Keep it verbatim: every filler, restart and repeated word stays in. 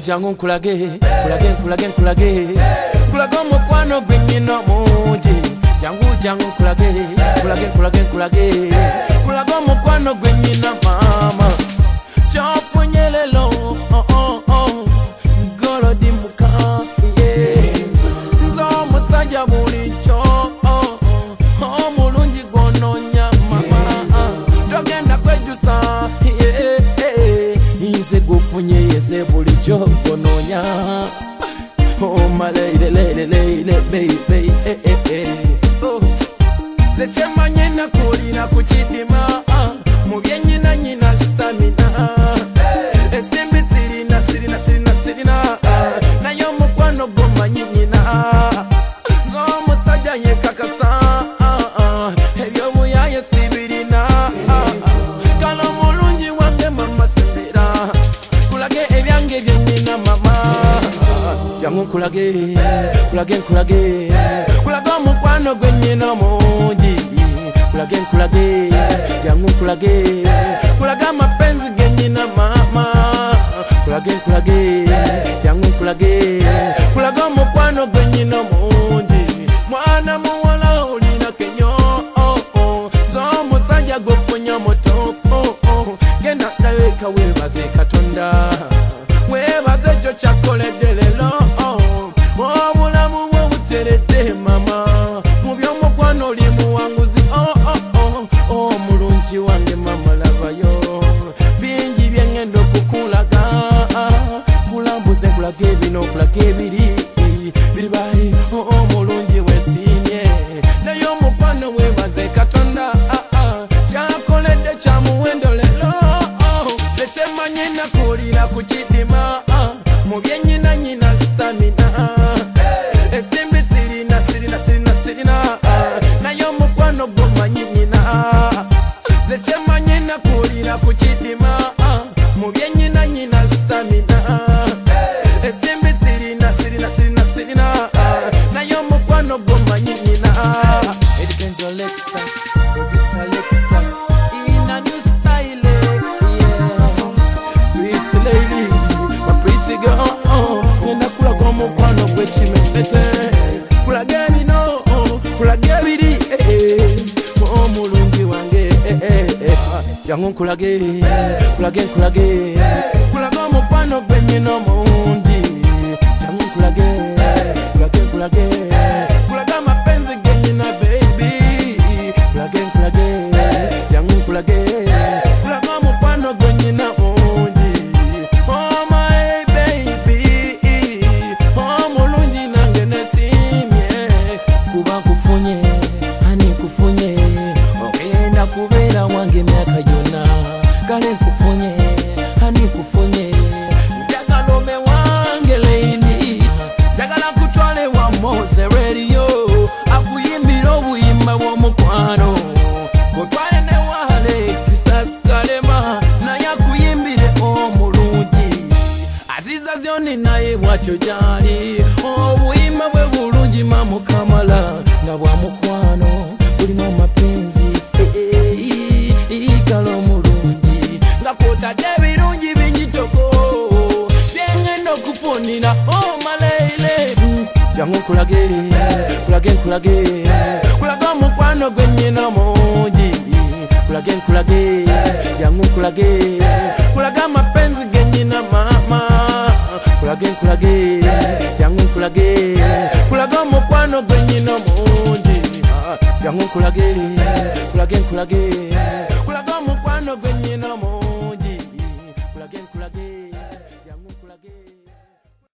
jangu nkulage kulage nkulage nkulage kulage omukwano gwe nnina mungi jangu jangu nkulage kulage nkulage nkulage kulage omukwano gwe nnina mama kyofunye lelo oh oh oh golodi muka nze omusajja bulijjo omulungi gwononya mama togenda kwejusa nze gufunye yeze bulijjo gwononya oh my lady lady lady baby eh eh eh oh ze chemanye nakulira ku kidima mu byenyina nyina stamina esimbi sirina sirina sirina sirina nayo mukwano gomanyi nyina zo musajja yekakasa ebyo buyaye sibirina kalo mulungi wange mama sembera kulage ebyange byenyina mama jangu kulage kulage kulage kulage omukwano gwe nnina mungi kulage kulage jangu kulage kulage amapenzi ge nnina mama kulage kulage jangu kulage kulage omukwano gwe nnina mungi mwana muwala olina kenyo z'omusajja gwofunye omuto genda dayeka weebaze katonda weebaze ekyo kyakoledde lero obulamu bwo buteredde mama mu by'omukwano oli muwanguzi omulungi wange mama labayo bingi byengenda okukulaga kulambuze nkulaga ebino okulaga ebiri biri bayi omulungi weesiimye naye omukwano weebaze katonda kyakoledde kya muwendo lero tekyemanye nakuwulira ku kidima mu byenyina nyina stamina esimbi sirina sirina sirina sirina naye omukwano gwomanyi nyina zekyemanye nakuwulira ku kidima mu byenyina nyina stamina esimbi sirina sirina sirina sirina naye omukwano gwomanyi nyina Edikenzo Lexus Producer Lexus in a new style yeah sweet lady my pretty girl ngenda kulaga omukwano gwe kimepete kulage bino kulage biri omulungi wange jangu nkulage kulage nkulage kulage omukwano gwe nnina omundi jangu nkulage kulage nkulage kulage amapenzi ge nnina baby kulage nkulage jangu nkulage kulage omukwano gwe nnina mundi oh my baby omulungi nange nesimye kuba nkufunye ani nkufunye ogenda kubeera wange emyaka yonna kale nkufunye ani nkufunye njagala obe wange lady njagala nkutwale wa Mose radio akuyimbira obuyimba bw'omukwano kutwale ne wale kisasi kalema naye akuyimbire omulungi aziza zyoni naye bwatyo gyali obuyimba bwe bulungi mamukamala nga bwa mukwano bulina amapenzi kala omulungi nga kwotadde ebirungi binyitoko byengenda okufunira omaleile jangu nkulage kulage nkulage kulage omukwano gwe nnina mungi kulage nkulage jangu nkulage kulage amapenzi ge nnina mama kulage nkulage jangu nkulage kulage omukwano gwe nnina mungi jangu nkulage kulage nkulage kulage omukwano gwe